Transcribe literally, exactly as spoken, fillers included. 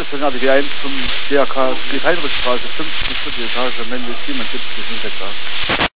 Personal W eins zum D R K Friedheinrichstraße fünfzig, vierte Etage, Mende siebenundsiebzig null sechs acht.